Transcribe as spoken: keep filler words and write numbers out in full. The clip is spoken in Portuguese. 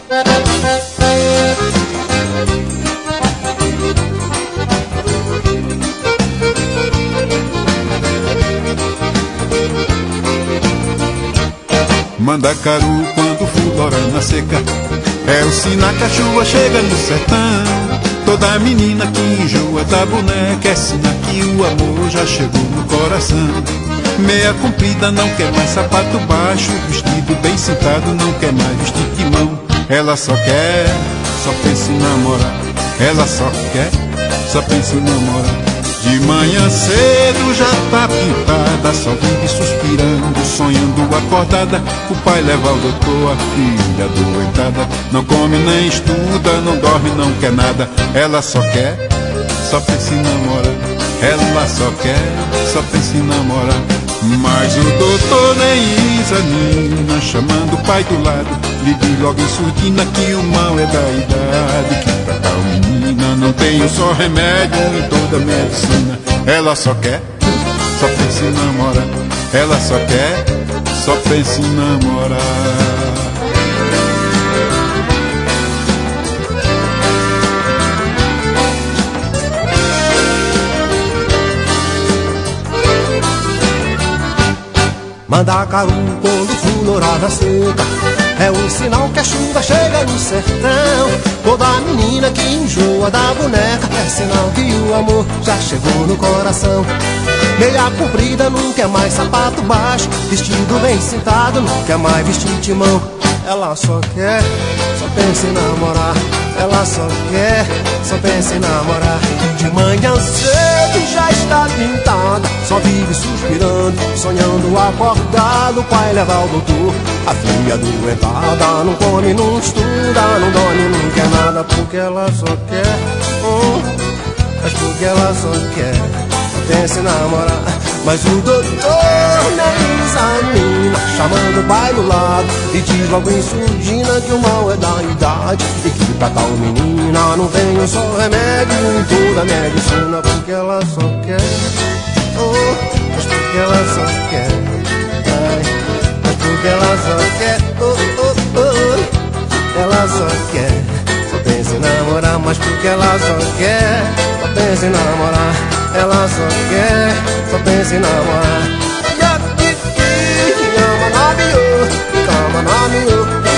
Mandacaru quando fulgora na seca é o sinal que a chuva chega no sertão. Toda menina que enjoa da boneca é sinal que o amor já chegou no coração. Meia comprida não quer mais sapato baixo, vestido bem sentado não quer mais vestir timão. Ela só quer, só pensa em namorar. Ela só quer, só pensa em namorar. De manhã cedo já tá pintada, só vive suspirando, sonhando acordada. O pai leva ao doutor, a filha doentada. Não come nem estuda, não dorme, não quer nada. Ela só quer, só pensa em namorar. Ela só quer, só pensa em namorar. Mas o doutor nem examina, chamando o pai do lado, lhe diz logo em surdina que o mal é da idade, que pra tal menina não tem um só remédio em toda a medicina. Ela só quer, só pensa em namorar. Ela só quer, só pensa em namorar. Mandacaru quando florar na seca é um sinal que a chuva chega no sertão. Toda menina que enjoa da boneca é sinal que o amor já chegou no coração. Meia comprida não quer mais sapato baixo, vestido bem sentado não quer mais vestir timão. Ela só quer, só pensa em namorar. Ela só quer, só pensa em namorar. De manhã cedo já está pintada, só vive suspirando, sonhando acordado. O pai leva ao doutor, a filha doentada. Não come, não estuda, não dorme, não quer nada. Porque ela só quer, hum, mas porque ela só quer, só pensa em namorar. Mas o doutor nem examina, chamando o pai do lado, e diz logo em surdina que o mal é da idade, e que pra tal menina não tem um só remédio em toda a medicina. Porque ela só quer, oh, mas porque ela só quer, ai, mas porque ela só quer, oh, oh, oh, ela só quer, só pensa em namorar. Mas porque ela só quer, só pensa em namorar. Ela só quer, só pensa em namorar. Come on,